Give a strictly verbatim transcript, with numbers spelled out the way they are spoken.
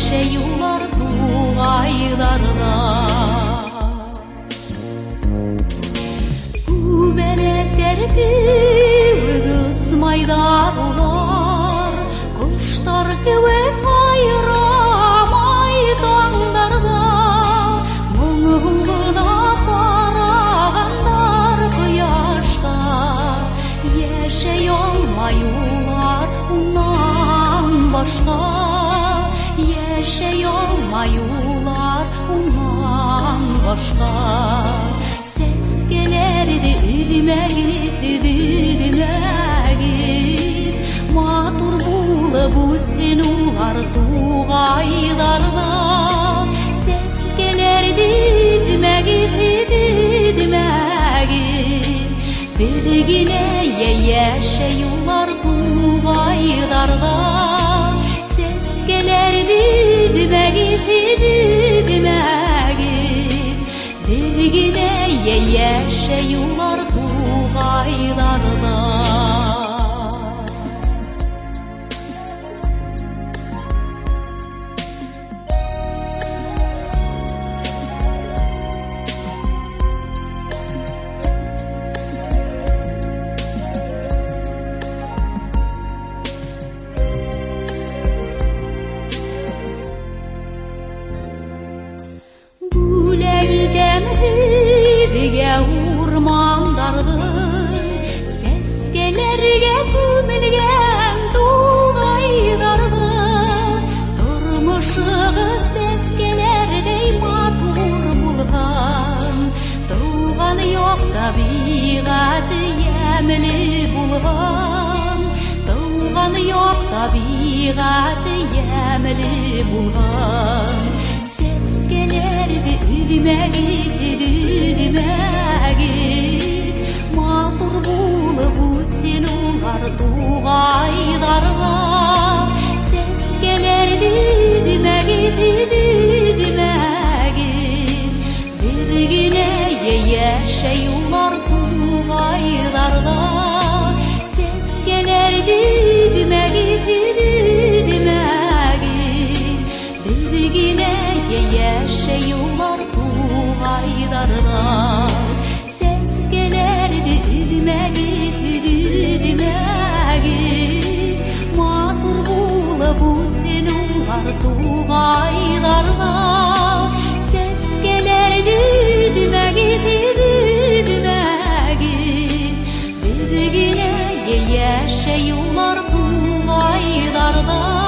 яшеюлар туғайларда. Күбелектер кеуегіз майдарулар, құштар кеуек айрамай таңдарда. Мұңына қарағандар құяшқа, яшей алмайулар унан башқа. Яшей алмайулар унан башқа. Сескелерді үдімәгіп, үдімәгіп, матур болып өткен улар туғайларда. Сескелерді үдімәгіп, үдімәгіп, біргіне яшей улар туғайларда. Сескелерді үдімәгіп, үдімәгіп, біргіне яшей улар туғайларда. Бүләлгән һүҙгә урмандарды, сәскәләргә күмелгән туғайларда. Тормышығыз сәскәләрдәй матур булған, туған юк табиғаты ямьле булған. Туған юк табиғаты ямьле булған. Сескелерді үдімәгіп, үдімәгіп, матур болып өткен улар туғайларда. Сескелерді үдімәгіп, үдімәгіп, біргіне яшей улар туғайларда. Сескелерді үдімәгіп, үдімәгіп, біргіне яшей улар туғайларда. Сескелерді үдімәгіп, үдімәгіп, матур болып өткен улар туғайларда. Сескелерді үдімәгіп, үдімәгіп, біргіне яшей улар туғайларда.